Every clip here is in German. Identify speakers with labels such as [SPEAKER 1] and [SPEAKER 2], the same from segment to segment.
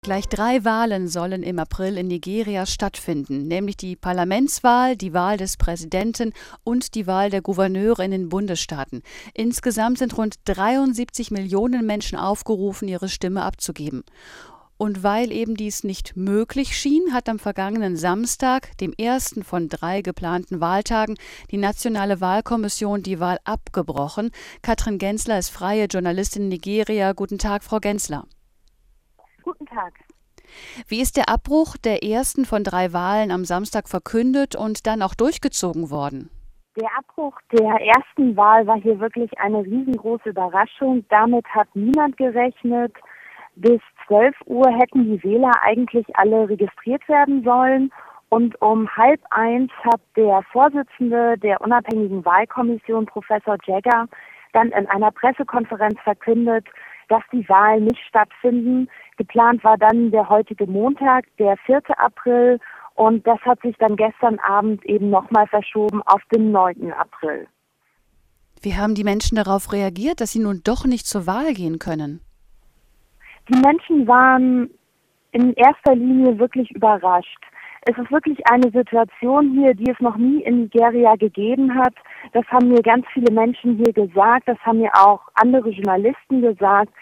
[SPEAKER 1] Gleich 3 Wahlen sollen im April in Nigeria stattfinden, nämlich die Parlamentswahl, die Wahl des Präsidenten und die Wahl der Gouverneure in den Bundesstaaten. Insgesamt sind rund 73 Millionen Menschen aufgerufen, ihre Stimme abzugeben. Und weil eben dies nicht möglich schien, hat am vergangenen Samstag, dem ersten von 3 geplanten Wahltagen, die Nationale Wahlkommission die Wahl abgebrochen. Katrin Gensler ist freie Journalistin in Nigeria. Guten Tag, Frau Gensler.
[SPEAKER 2] Guten Tag.
[SPEAKER 1] Wie ist der Abbruch der ersten von 3 Wahlen am Samstag verkündet und dann auch durchgezogen worden?
[SPEAKER 2] Der Abbruch der ersten Wahl war hier wirklich eine riesengroße Überraschung. Damit hat niemand gerechnet. Bis 12 Uhr hätten die Wähler eigentlich alle registriert werden sollen. Und um 12:30 hat der Vorsitzende der unabhängigen Wahlkommission, Professor Jagger, dann in einer Pressekonferenz verkündet, dass die Wahlen nicht stattfinden. Geplant war dann der heutige Montag, der 4. April, und das hat sich dann gestern Abend eben nochmal verschoben auf den 9. April.
[SPEAKER 1] Wie haben die Menschen darauf reagiert, dass sie nun doch nicht zur Wahl gehen können?
[SPEAKER 2] Die Menschen waren in erster Linie wirklich überrascht. Es ist wirklich eine Situation hier, die es noch nie in Nigeria gegeben hat. Das haben mir ganz viele Menschen hier gesagt, das haben mir auch andere Journalisten gesagt.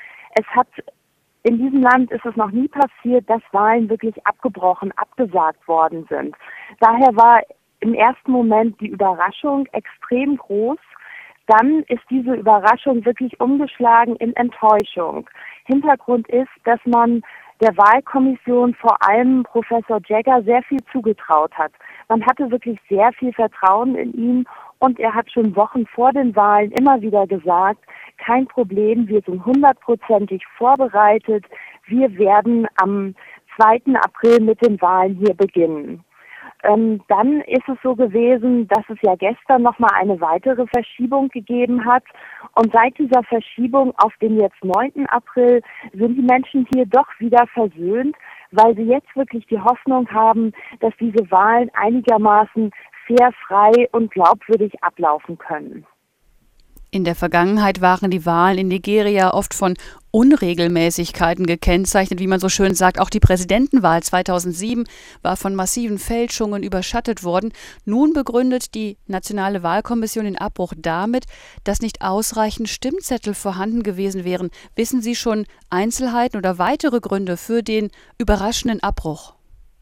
[SPEAKER 2] In diesem Land ist es noch nie passiert, dass Wahlen wirklich abgebrochen, abgesagt worden sind. Daher war im ersten Moment die Überraschung extrem groß. Dann ist diese Überraschung wirklich umgeschlagen in Enttäuschung. Hintergrund ist, dass man der Wahlkommission, vor allem Professor Jagger, sehr viel zugetraut hat. Man hatte wirklich sehr viel Vertrauen in ihn und er hat schon Wochen vor den Wahlen immer wieder gesagt, kein Problem, wir sind 100%ig vorbereitet, wir werden am 2. April mit den Wahlen hier beginnen. Dann ist es so gewesen, dass es ja gestern nochmal eine weitere Verschiebung gegeben hat. Und seit dieser Verschiebung auf den jetzt 9. April sind die Menschen hier doch wieder versöhnt, weil sie jetzt wirklich die Hoffnung haben, dass diese Wahlen einigermaßen fair, frei und glaubwürdig ablaufen können.
[SPEAKER 1] In der Vergangenheit waren die Wahlen in Nigeria oft von Unregelmäßigkeiten gekennzeichnet, wie man so schön sagt. Auch die Präsidentenwahl 2007 war von massiven Fälschungen überschattet worden. Nun begründet die Nationale Wahlkommission den Abbruch damit, dass nicht ausreichend Stimmzettel vorhanden gewesen wären. Wissen Sie schon Einzelheiten oder weitere Gründe für den überraschenden Abbruch?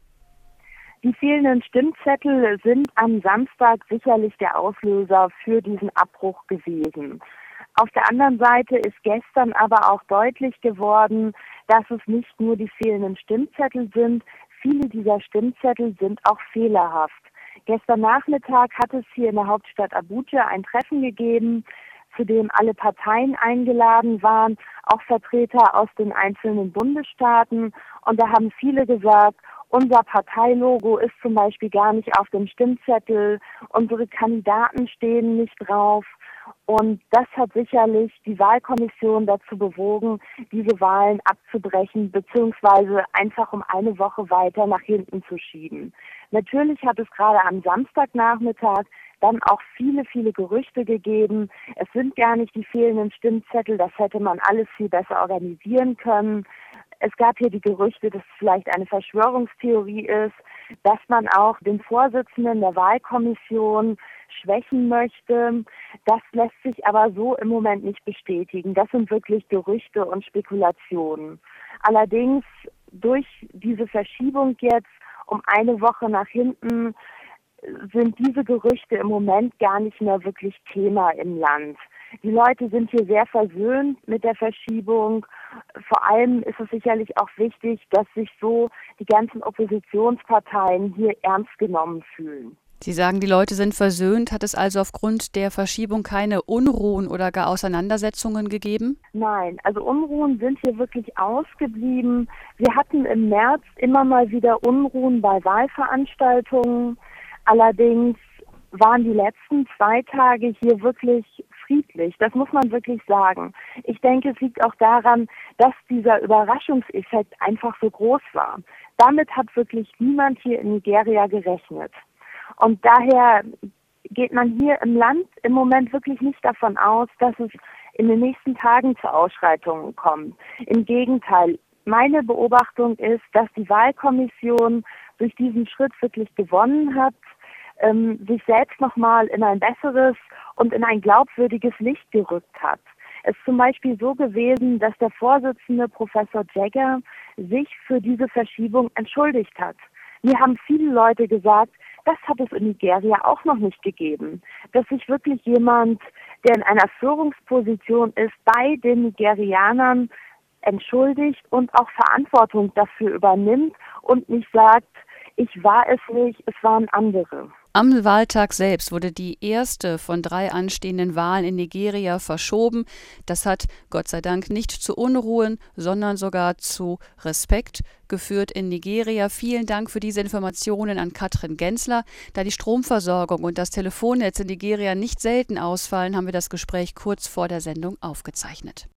[SPEAKER 2] Die fehlenden Stimmzettel sind am Samstag sicherlich der Auslöser für diesen Abbruch gewesen. Auf der anderen Seite ist gestern aber auch deutlich geworden, dass es nicht nur die fehlenden Stimmzettel sind, viele dieser Stimmzettel sind auch fehlerhaft. Gestern Nachmittag hat es hier in der Hauptstadt Abuja ein Treffen gegeben, zu dem alle Parteien eingeladen waren, auch Vertreter aus den einzelnen Bundesstaaten. Und da haben viele gesagt, unser Parteilogo ist zum Beispiel gar nicht auf dem Stimmzettel, unsere Kandidaten stehen nicht drauf. Und das hat sicherlich die Wahlkommission dazu bewogen, diese Wahlen abzubrechen bzw. einfach um eine Woche weiter nach hinten zu schieben. Natürlich hat es gerade am Samstagnachmittag dann auch viele Gerüchte gegeben. Es sind gar nicht die fehlenden Stimmzettel, das hätte man alles viel besser organisieren können. Es gab hier die Gerüchte, dass es vielleicht eine Verschwörungstheorie ist, dass man auch den Vorsitzenden der Wahlkommission schwächen möchte. Das lässt sich aber so im Moment nicht bestätigen. Das sind wirklich Gerüchte und Spekulationen. Allerdings durch diese Verschiebung jetzt um eine Woche nach hinten sind diese Gerüchte im Moment gar nicht mehr wirklich Thema im Land. Die Leute sind hier sehr versöhnt mit der Verschiebung. Vor allem ist es sicherlich auch wichtig, dass sich so die ganzen Oppositionsparteien hier ernst genommen fühlen.
[SPEAKER 1] Sie sagen, die Leute sind versöhnt. Hat es also aufgrund der Verschiebung keine Unruhen oder gar Auseinandersetzungen gegeben?
[SPEAKER 2] Nein, also Unruhen sind hier wirklich ausgeblieben. Wir hatten im März immer mal wieder Unruhen bei Wahlveranstaltungen. Allerdings waren die letzten 2 Tage hier wirklich friedlich. Das muss man wirklich sagen. Ich denke, es liegt auch daran, dass dieser Überraschungseffekt einfach so groß war. Damit hat wirklich niemand hier in Nigeria gerechnet. Und daher geht man hier im Land im Moment wirklich nicht davon aus, dass es in den nächsten Tagen zu Ausschreitungen kommt. Im Gegenteil, meine Beobachtung ist, dass die Wahlkommission durch diesen Schritt wirklich gewonnen hat, sich selbst nochmal in ein besseres und in ein glaubwürdiges Licht gerückt hat. Es ist zum Beispiel so gewesen, dass der Vorsitzende Professor Jagger sich für diese Verschiebung entschuldigt hat. Mir haben viele Leute gesagt, das hat es in Nigeria auch noch nicht gegeben, dass sich wirklich jemand, der in einer Führungsposition ist, bei den Nigerianern entschuldigt und auch Verantwortung dafür übernimmt und nicht sagt, ich war es nicht, es waren andere.
[SPEAKER 1] Am Wahltag selbst wurde die erste von 3 anstehenden Wahlen in Nigeria verschoben. Das hat Gott sei Dank nicht zu Unruhen, sondern sogar zu Respekt geführt in Nigeria. Vielen Dank für diese Informationen an Katrin Gensler. Da die Stromversorgung und das Telefonnetz in Nigeria nicht selten ausfallen, haben wir das Gespräch kurz vor der Sendung aufgezeichnet.